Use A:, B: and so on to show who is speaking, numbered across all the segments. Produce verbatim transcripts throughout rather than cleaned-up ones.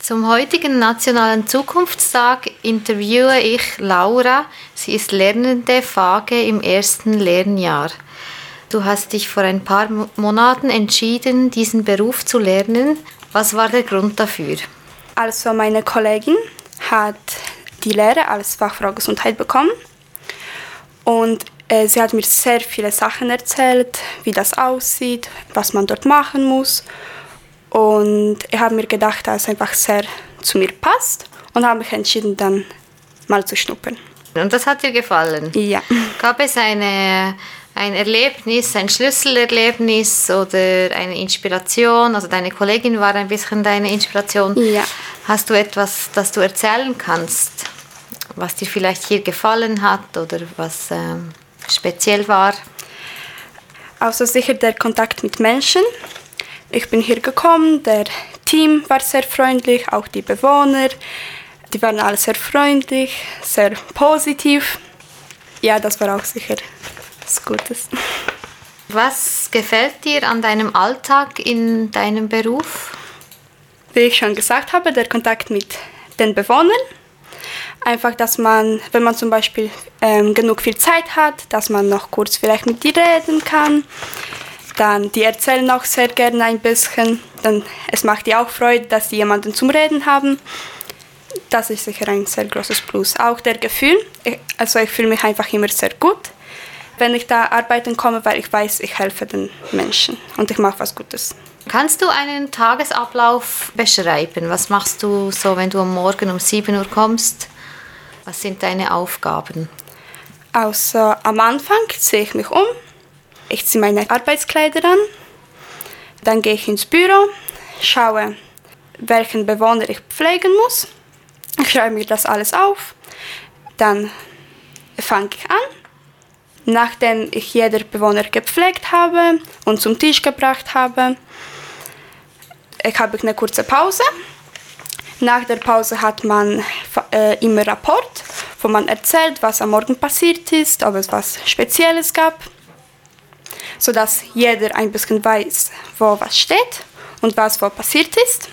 A: Zum heutigen Nationalen Zukunftstag interviewe ich Laura. Sie ist Lernende Fage im ersten Lernjahr. Du hast dich vor ein paar Monaten entschieden, diesen Beruf zu lernen. Was war der Grund dafür?
B: Also meine Kollegin hat die Lehre als Fachfrau Gesundheit bekommen und äh, sie hat mir sehr viele Sachen erzählt, wie das aussieht, was man dort machen muss. Und ich habe mir gedacht, dass es einfach sehr zu mir passt und habe mich entschieden, dann mal zu schnuppern.
A: Und das hat dir gefallen?
B: Ja.
A: Gab es eine, ein Erlebnis, ein Schlüsselerlebnis oder eine Inspiration? Also deine Kollegin war ein bisschen deine Inspiration.
B: Ja.
A: Hast du etwas, das du erzählen kannst, was dir vielleicht hier gefallen hat oder was ähm, speziell war?
B: Also sicher der Kontakt mit Menschen. Ich bin hier gekommen, der Team war sehr freundlich, auch die Bewohner. Die waren alle sehr freundlich, sehr positiv. Ja, das war auch sicher was Gutes.
A: Was gefällt dir an deinem Alltag in deinem Beruf?
B: Wie ich schon gesagt habe, der Kontakt mit den Bewohnern. Einfach, dass man, wenn man zum Beispiel ähm, genug viel Zeit hat, dass man noch kurz vielleicht mit dir reden kann. Dann, die erzählen auch sehr gerne ein bisschen. Dann, es macht dir auch Freude, dass die jemanden zum Reden haben. Das ist sicher ein sehr großes Plus. Auch der Gefühl, ich, also ich fühle mich einfach immer sehr gut, wenn ich da arbeiten komme, weil ich weiß, ich helfe den Menschen und ich mache was Gutes.
A: Kannst du einen Tagesablauf beschreiben? Was machst du so, wenn du am Morgen um sieben Uhr kommst? Was sind deine Aufgaben?
B: Also am Anfang ziehe ich mich um. Ich ziehe meine Arbeitskleider an, dann gehe ich ins Büro, schaue, welchen Bewohner ich pflegen muss. Ich schreibe mir das alles auf, dann fange ich an. Nachdem ich jeden Bewohner gepflegt habe und zum Tisch gebracht habe, ich habe eine kurze Pause. Nach der Pause hat man äh, immer Rapport, wo man erzählt, was am Morgen passiert ist, ob es was Spezielles gab, sodass jeder ein bisschen weiß, wo was steht und was wo passiert ist.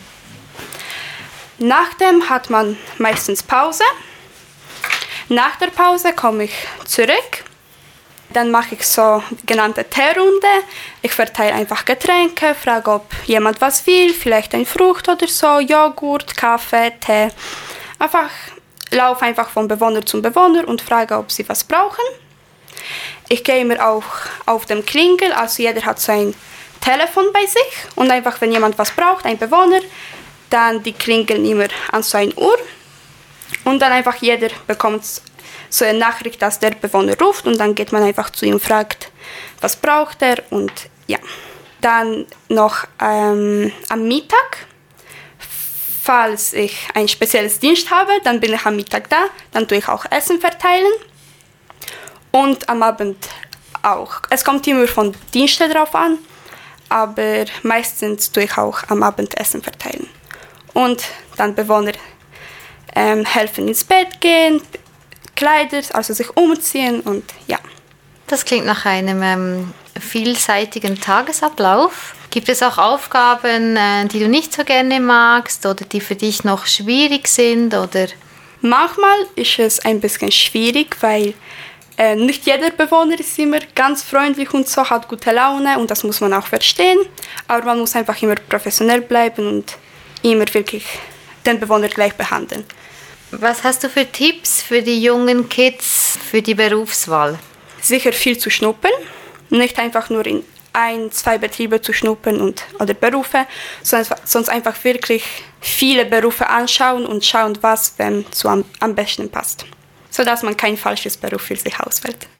B: Nachdem hat man meistens Pause. Nach der Pause komme ich zurück. Dann mache ich so genannte Teerunde. Ich verteile einfach Getränke, frage, ob jemand was will, vielleicht eine Frucht oder so, Joghurt, Kaffee, Tee. Einfach laufe einfach von Bewohner zu Bewohner und frage, ob sie was brauchen. Ich gehe immer auch auf dem Klingel, also jeder hat so ein Telefon bei sich und einfach, wenn jemand was braucht, ein Bewohner, dann die klingeln immer an so ein Uhr und dann einfach jeder bekommt so eine Nachricht, dass der Bewohner ruft und dann geht man einfach zu ihm und fragt, was braucht er und ja. Dann noch ähm, am Mittag, falls ich ein spezielles Dienst habe, dann bin ich am Mittag da, dann tue ich auch Essen verteilen. Und am Abend auch. Es kommt immer von Diensten drauf an, aber meistens tue ich auch am Abend Essen verteilen. Und dann Bewohner ähm, helfen ins Bett gehen, Kleider, also sich umziehen und ja.
A: Das klingt nach einem ähm, vielseitigen Tagesablauf. Gibt es auch Aufgaben, äh, die du nicht so gerne magst oder die für dich noch schwierig sind? Oder?
B: Manchmal ist es ein bisschen schwierig, weil Äh, nicht jeder Bewohner ist immer ganz freundlich und so, hat gute Laune und das muss man auch verstehen. Aber man muss einfach immer professionell bleiben und immer wirklich den Bewohner gleich behandeln.
A: Was hast du für Tipps für die jungen Kids für die Berufswahl?
B: Sicher viel zu schnuppern, nicht einfach nur in ein, zwei Betriebe zu schnuppern und, oder Berufe, sondern sonst einfach wirklich viele Berufe anschauen und schauen, was wem zu am, am besten passt, sodass man kein falsches Beruf für sich auswählt.